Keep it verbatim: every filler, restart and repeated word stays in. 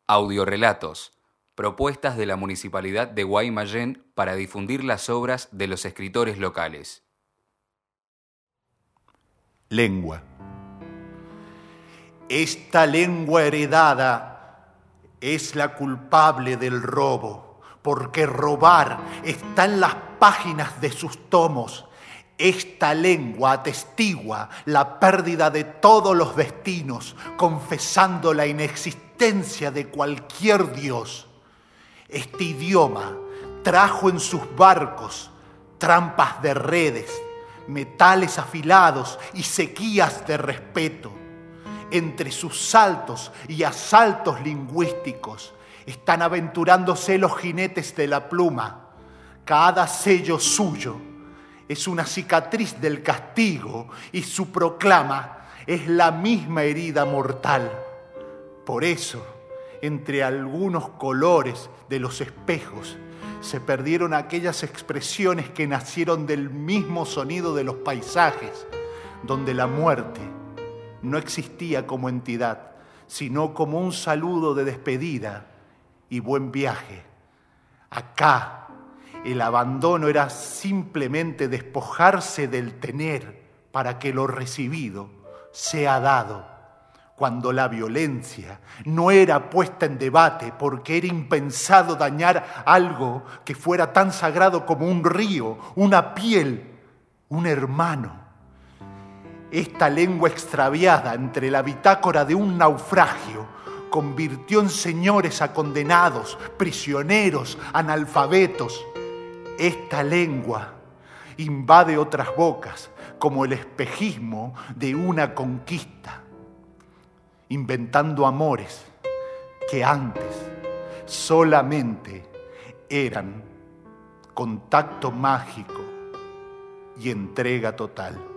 Audiorelatos, propuestas de la Municipalidad de Guaymallén para difundir las obras de los escritores locales. Lengua. Esta lengua heredada es la culpable del robo, porque robar está en las páginas de sus tomos. Esta lengua atestigua la pérdida de todos los destinos, confesando la inexistencia de cualquier dios. Este idioma trajo en sus barcos trampas de redes, metales afilados y sequías de respeto. Entre sus saltos y asaltos lingüísticos están aventurándose los jinetes de la pluma. Cada sello suyo es una cicatriz del castigo y su proclama es la misma herida mortal. Por eso, entre algunos colores de los espejos, se perdieron aquellas expresiones que nacieron del mismo sonido de los paisajes, donde la muerte no existía como entidad, sino como un saludo de despedida y buen viaje. Acá, el abandono era simplemente despojarse del tener para que lo recibido sea dado, cuando la violencia no era puesta en debate porque era impensado dañar algo que fuera tan sagrado como un río, una piel, un hermano. Esta lengua extraviada entre la bitácora de un naufragio convirtió en señores a condenados, prisioneros, analfabetos. Esta lengua invade otras bocas como el espejismo de una conquista, inventando amores que antes solamente eran contacto mágico y entrega total.